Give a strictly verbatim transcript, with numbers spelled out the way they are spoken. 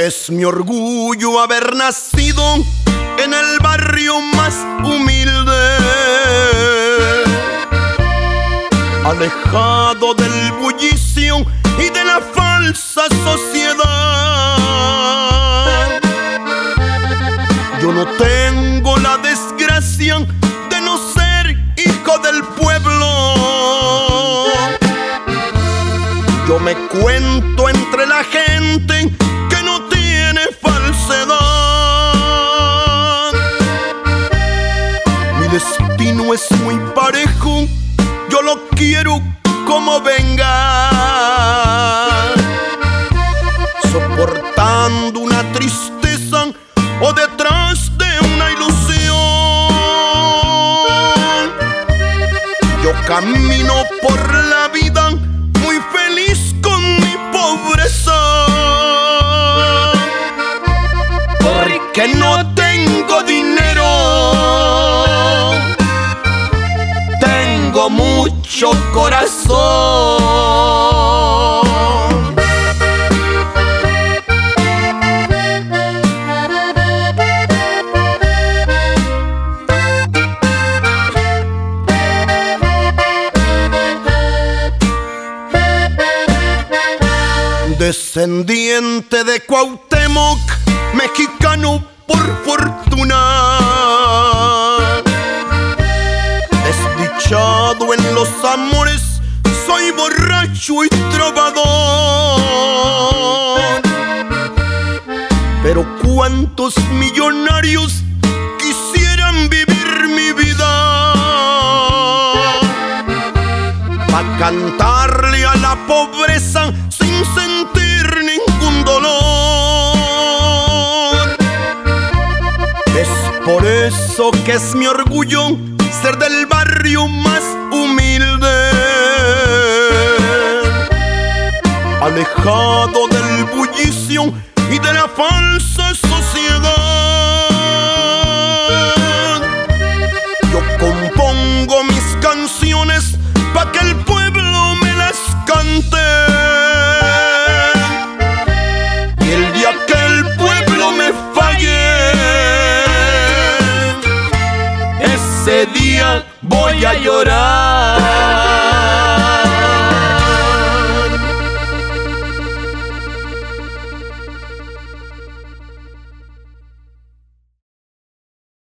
Es mi orgullo haber nacido en el barrio más humilde, alejado del bullicio y de la falsa sociedad. Yo no tengo la desgracia de no ser hijo del pueblo. Yo me cuento entre la gente que no tiene falsedad. Mi destino es muy parejo, yo lo quiero como venga, soportando una tristeza o detrás de una ilusión. Yo camino por la vida muy feliz con mi pobreza, porque no tengo dinero, tengo mucho corazón. Descendiente de Cuauhtémoc, mexicano por fortuna, desdichado en los amores, soy borracho y trovador. Pero cuántos millonarios quisieran vivir mi vida, pa' cantarle a la pobreza sin sentir ningún dolor. Es por eso que es mi orgullo ser del barrio más humilde, alejado del bullicio y de la falsa sociedad.